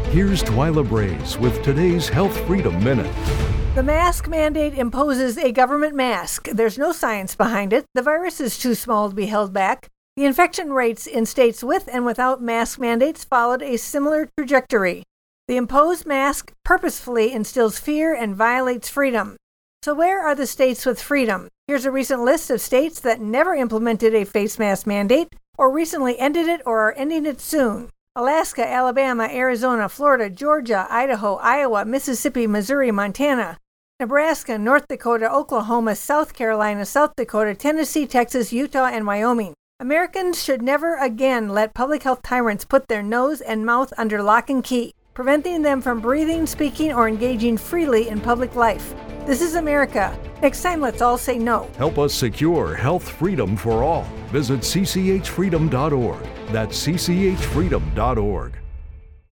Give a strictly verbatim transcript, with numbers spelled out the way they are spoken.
Here's Twyla Braze with today's Health Freedom Minute. The mask mandate imposes a government mask. There's no science behind it. The virus is too small to be held back. The infection rates in states with and without mask mandates followed a similar trajectory. The imposed mask purposefully instills fear and violates freedom. So where are the states with freedom? Here's a recent list of states that never implemented a face mask mandate, or recently ended it or are ending it soon. Alaska, Alabama, Arizona, Florida, Georgia, Idaho, Iowa, Mississippi, Missouri, Montana, Nebraska, North Dakota, Oklahoma, South Carolina, South Dakota, Tennessee, Texas, Utah, and Wyoming. Americans should never again let public health tyrants put their nose and mouth under lock and key, preventing them from breathing, speaking, or engaging freely in public life. This is America. Next time, let's all say no. Help us secure health freedom for all. Visit c c h freedom dot org. That's c c h freedom dot org.